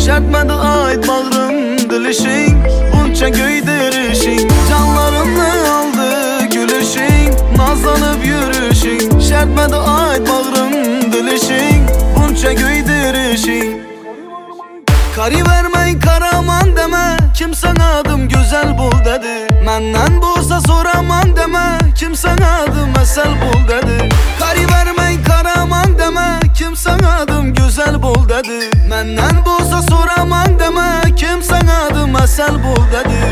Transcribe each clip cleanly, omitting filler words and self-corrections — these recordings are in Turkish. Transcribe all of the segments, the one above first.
Şərtmədi ayt bağrım dilişin, bunca göydirişin. Canlarımı aldı gülüşün, nazlanıp yürüşün. Şərtmədi ayt bağrım dilişin, bunca göydirişin. Kari vermeyin karaman deme, kimsen adım güzel bul dedi. Menden bulsa soraman deme, kimsen adım esel bul dedi. Kari vermeyin karaman deme, kimsen adım güzel bul dedi. Menden bulsa soraman deme, kimsen adım esel bul dedi.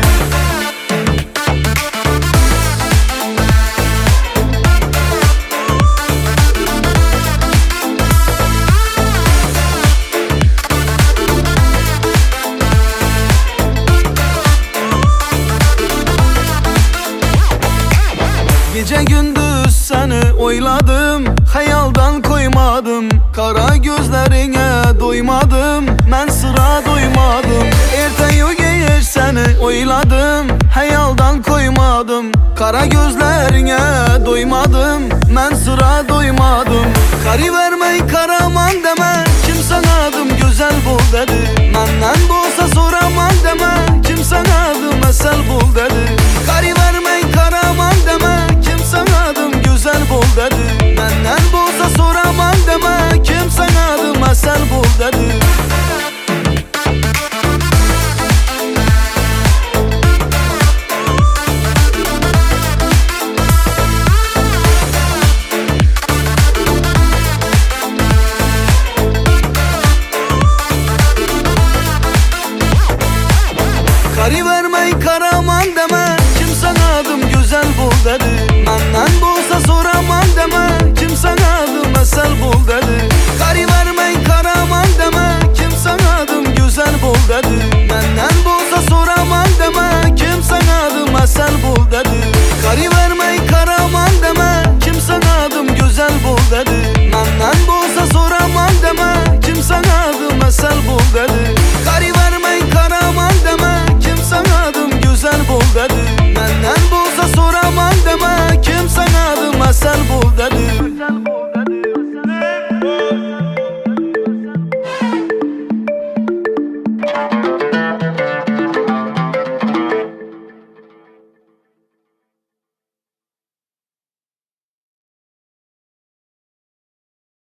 Gece gündüz seni oyladım, hayaldan koymadım. Kara gözlerine doymadım, ben sıra doymadım. Erteyi geç seni oyladım, hayaldan koymadım. Kara gözlerine doymadım, ben sıra doymadım. Kari vermeyin karaman deme, kimsen adım güzel bul dedi. Menden bulsa soraman deme, kimsen adım esel bul dedi. Kari vermeyin karaman deme, kimsen adım güzel bul dedi. Menden bulsa soraman deme, kimsen adım esel bul dedi. Kari vermeyin karaman